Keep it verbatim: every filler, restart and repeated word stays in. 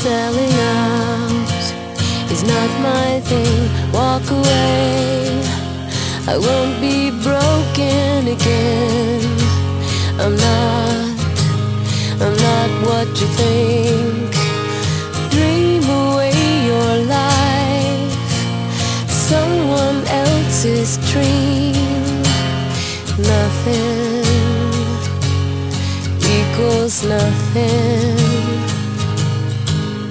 Selling out is not my thing. Walk away, I won't be broken again. I'm not, I'm not what you think. Dream away your life, someone else's dream. Nothing equals nothing.